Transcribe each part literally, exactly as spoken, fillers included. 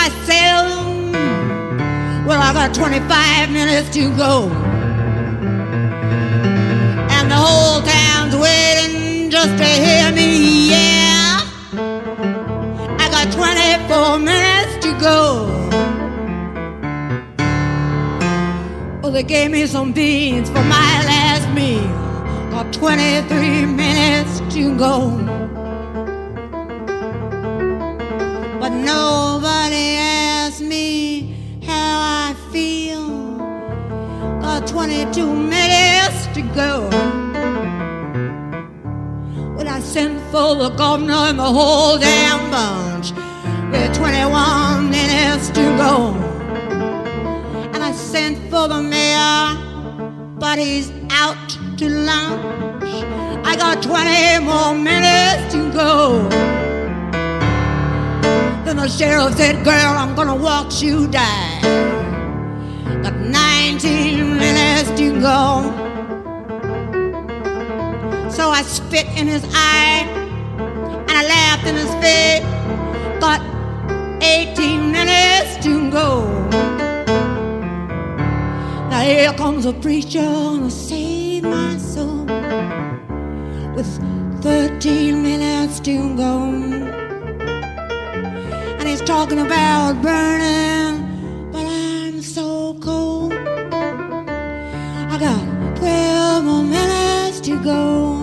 myself, well, I got twenty-five minutes to go. And the whole town's waiting just to hear me, yeah. I got twenty-four minutes to go. Oh, they gave me some beans for my last meal. Got twenty-three minutes to go. But nobody asked me how I feel. Got twenty-two minutes to go. Well, I sent for the governor and the whole damn bunch with twenty-one minutes to go. And I sent for the mayor, but he's out to lunch. I got twenty more minutes to go. Then the sheriff said, girl, I'm gonna watch you die. Got nineteen minutes to go. So I spit in his eye and I laughed in his face. Got eighteen minutes to go. Now here comes a preacher gonna save my soul with thirteen minutes to go. And he's talking about burning, but I'm so cold. I got twelve more minutes to go.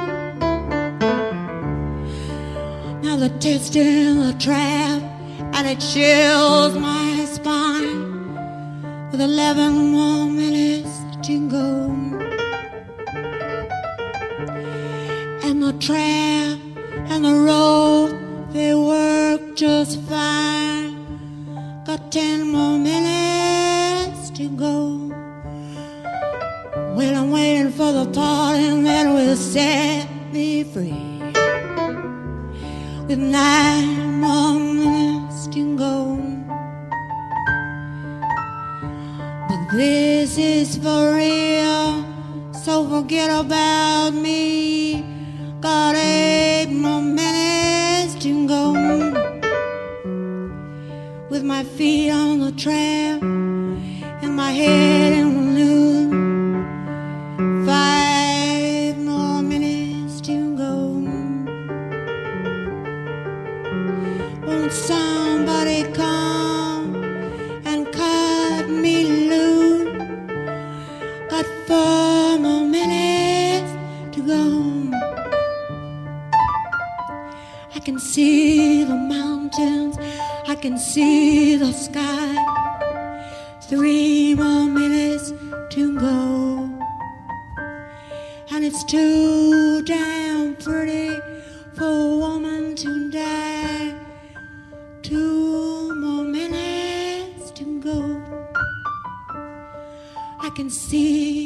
Now the test in the trap, and it chills my spine. With eleven more minutes to go. And the trap and the rope, they work just fine. Got ten more minutes to go. Well, I'm waiting for the pardon that will set me free. With nine more minutes to go. But this is for real, so forget about me. Got eight more minutes to go. With my feet on the trap and my head in the loop. Five more minutes to go. Won't somebody come and cut me loose? Got four more minutes to go. I can see the mountains, I can see the sky. Three more minutes to go. And it's too damn pretty for a woman to die. Two more minutes to go. I can see